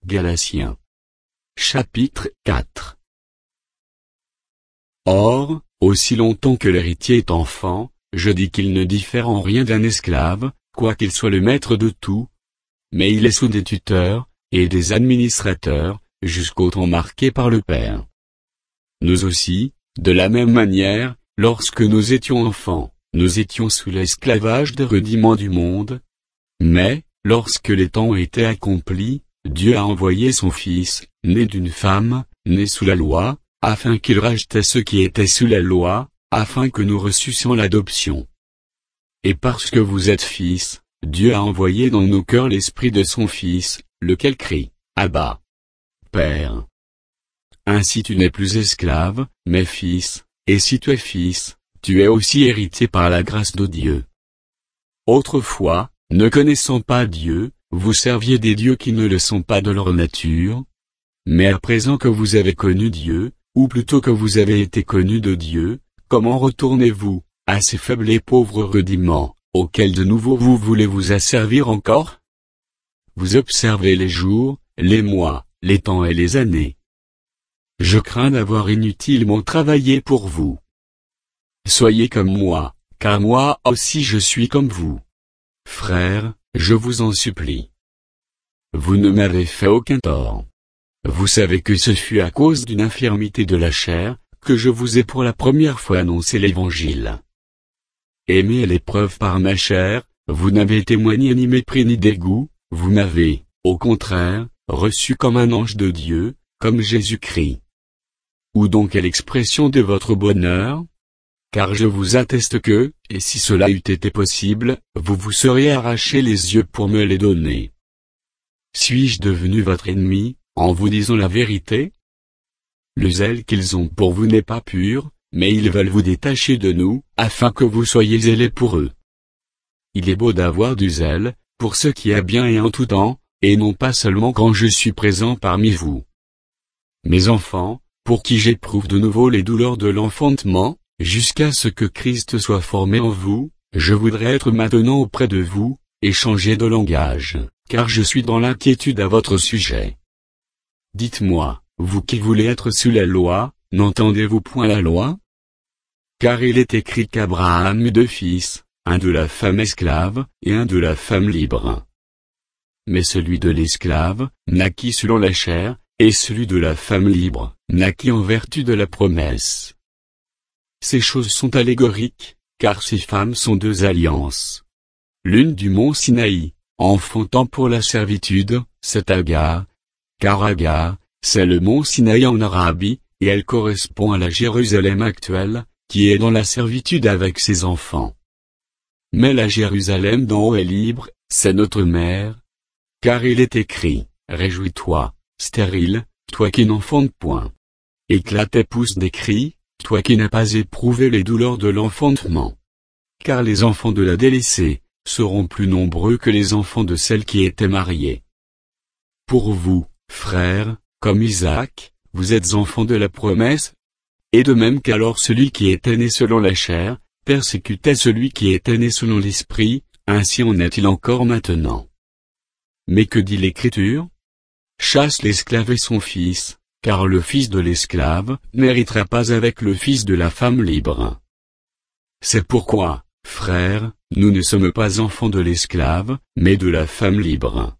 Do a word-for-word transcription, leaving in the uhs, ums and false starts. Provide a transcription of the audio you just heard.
Galatiens. Chapitre quatre. Or, aussi longtemps que l'héritier est enfant, je dis qu'il ne diffère en rien d'un esclave, quoiqu'il soit le maître de tout, mais il est sous des tuteurs, et des administrateurs, jusqu'au temps marqué par le Père. Nous aussi, de la même manière, lorsque nous étions enfants, nous étions sous l'esclavage des rudiments du monde. Mais, lorsque les temps étaient accomplis, Dieu a envoyé son Fils, né d'une femme, né sous la loi, afin qu'il rachetait ceux qui étaient sous la loi, afin que nous reçussions l'adoption. Et parce que vous êtes fils, Dieu a envoyé dans nos cœurs l'esprit de son Fils, lequel crie, Abba, Père. Ainsi tu n'es plus esclave, mais fils, et si tu es fils, tu es aussi héritier par la grâce de Dieu. Autrefois, ne connaissant pas Dieu, vous serviez des dieux qui ne le sont pas de leur nature. Mais à présent que vous avez connu Dieu, ou plutôt que vous avez été connus de Dieu, comment retournez-vous à ces faibles et pauvres rudiments, auxquels de nouveau vous voulez vous asservir encore? Vous observez les jours, les mois, les temps et les années. Je crains d'avoir inutilement travaillé pour vous. Soyez comme moi, car moi aussi je suis comme vous. Frères, je vous en supplie. Vous ne m'avez fait aucun tort. Vous savez que ce fut à cause d'une infirmité de la chair, que je vous ai pour la première fois annoncé l'Évangile. Aimé à l'épreuve par ma chair, vous n'avez témoigné ni mépris ni dégoût, vous m'avez, au contraire, reçu comme un ange de Dieu, comme Jésus-Christ. Où donc est l'expression de votre bonheur? Car je vous atteste que, et si cela eût été possible, vous vous seriez arraché les yeux pour me les donner. Suis-je devenu votre ennemi, en vous disant la vérité? Le zèle qu'ils ont pour vous n'est pas pur, mais ils veulent vous détacher de nous, afin que vous soyez zélés pour eux. Il est beau d'avoir du zèle, pour ce qui est bien et en tout temps, et non pas seulement quand je suis présent parmi vous. Mes enfants, pour qui j'éprouve de nouveau les douleurs de l'enfantement, jusqu'à ce que Christ soit formé en vous, je voudrais être maintenant auprès de vous, et changer de langage, car je suis dans l'inquiétude à votre sujet. Dites-moi, vous qui voulez être sous la loi, n'entendez-vous point la loi? Car il est écrit qu'Abraham eut deux fils, un de la femme esclave, et un de la femme libre. Mais celui de l'esclave, naquit selon la chair, et celui de la femme libre, naquit en vertu de la promesse. Ces choses sont allégoriques, car ces femmes sont deux alliances. L'une du mont Sinaï, enfantant pour la servitude, c'est Agar, car Agar, c'est le mont Sinaï en Arabie, et elle correspond à la Jérusalem actuelle, qui est dans la servitude avec ses enfants. Mais la Jérusalem d'en haut est libre, c'est notre mère. Car il est écrit, réjouis-toi, stérile, toi qui n'enfantes point. Éclate et pousse des cris, toi qui n'as pas éprouvé les douleurs de l'enfantement. Car les enfants de la délaissée seront plus nombreux que les enfants de celle qui était mariée. Pour vous, frères, comme Isaac, vous êtes enfants de la promesse. Et de même qu'alors celui qui était né selon la chair, persécutait celui qui était né selon l'esprit, ainsi en est-il encore maintenant. Mais que dit l'Écriture? Chasse l'esclave et son fils, car le fils de l'esclave n'héritera pas avec le fils de la femme libre. C'est pourquoi, frères, nous ne sommes pas enfants de l'esclave, mais de la femme libre.